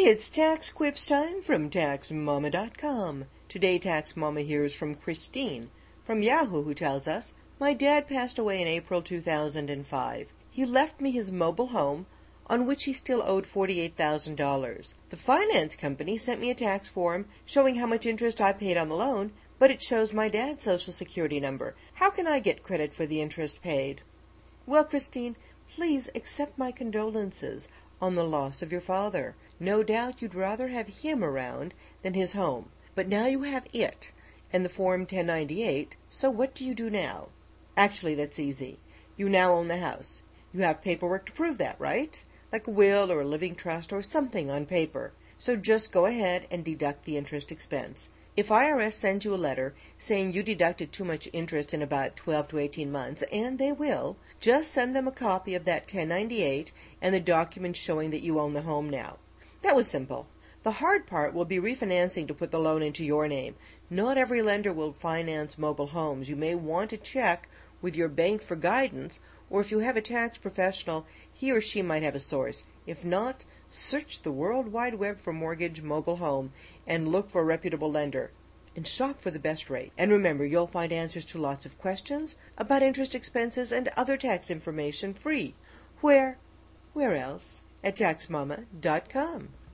It's Tax Quips time from TaxMama.com. Today Tax Mama hears from Christine from Yahoo, who tells us, "My dad passed away in April 2005. He left me his mobile home, on which he still owed $48,000. The finance company sent me a tax form showing how much interest I paid on the loan, but it shows my dad's social security number. How can I get credit for the interest paid?" Well, Christine, please accept my condolences on the loss of your father. No doubt you'd rather have him around than his home. But now you have it, and the Form 1098, so what do you do now? Actually, that's easy. You now own the house. You have paperwork to prove that, right? Like a will or a living trust or something on paper. So just go ahead and deduct the interest expense. If IRS sends you a letter saying you deducted too much interest in about 12 to 18 months, and they will, just send them a copy of that 1098 and the document showing that you own the home now. That was simple. The hard part will be refinancing to put the loan into your name. Not every lender will finance mobile homes. You may want to check with your bank for guidance, or if you have a tax professional, he or she might have a source. If not, search the World Wide Web for mortgage mobile home and look for a reputable lender and shop for the best rate. And remember, you'll find answers to lots of questions about interest expenses and other tax information free. Where else? At TaxMama.com.